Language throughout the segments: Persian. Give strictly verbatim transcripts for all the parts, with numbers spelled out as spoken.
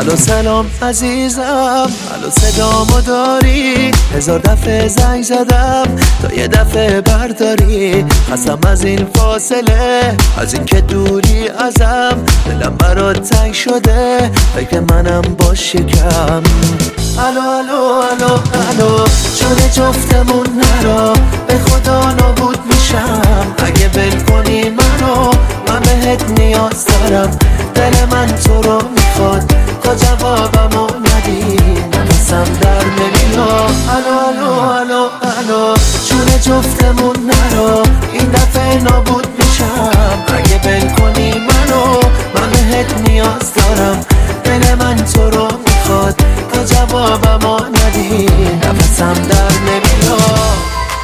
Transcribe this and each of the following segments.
الو سلام عزیزم، الو صدامو داری؟ هزار دفعه زنگ زدم تا یه دفعه برداری. خستم از این فاصله، از این که دوری ازم. دلم برات تنگ شده، فکر منم باش کم. الو الو الو الو جون جفتمون نرا، به خدا نابود میشم اگه بل کنی منو. من بهت نیاز دارم، دل من تو رو میخواد، تا جوابمو ندی نفسم در نمیاد. الو الو الو الو جون جفتمون نرا، این دفعه نابود میشم اگه بل کنی منو. من بهت نیاز دارم، دل من تو رو میخواد، تا جوابمو ندی نفسم در نمیاد.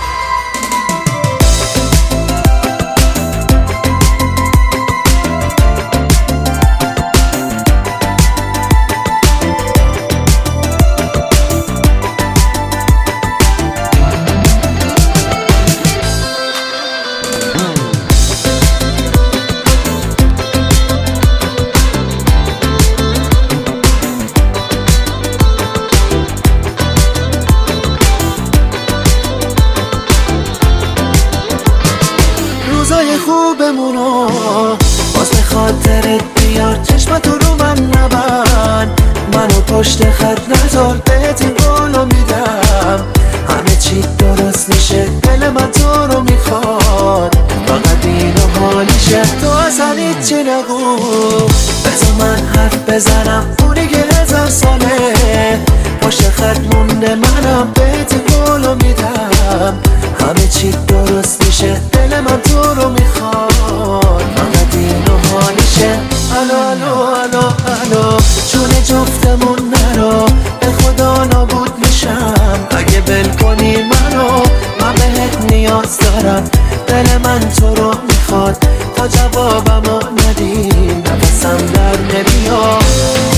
روزای خوبمونو باز به خاطرت بیار، چشمتو رو من نبند، منو پشت خط نذار، بهت این قولو میدم. همه چی درست میشه، دل من تو رو میخواد، فقط اینو حالیشه. تو اصلا هیچی نگو، بذار من حرف بزنم. اونی که هزار ساله پشت خط مونده، منم بهت این قولو میدم. همه چی درست میشه، دل من تو رو میخواد، فقط اینو حالیشه. الو الو الو الو جون جفتمون نرا، به خدا نابود میشم اگه بل کنی منو. من بهت نیاز دارم، دل من تو رو میخواد، تا جوابمو ندی نفسم در نمیاد.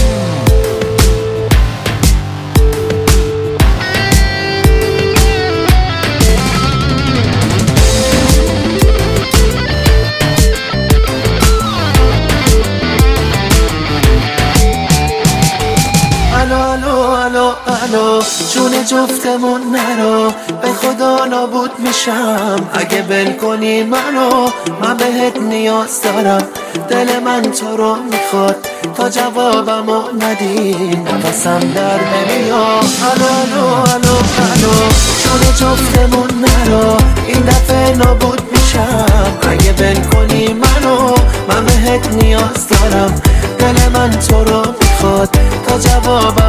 الو جون جفتمون نرا، به خدا نابود میشم اگه بل کنی منو. من بهت نیاز دارم، دل من تو رو میخواد، تا جوابمو ندی نفسم در نمیاد. الو الو الو الو جون جفتمون نرا، این دفعه نابود میشم اگه بل کنی منو. من بهت نیاز دارم، دل من تو رو میخواد، تا جوابم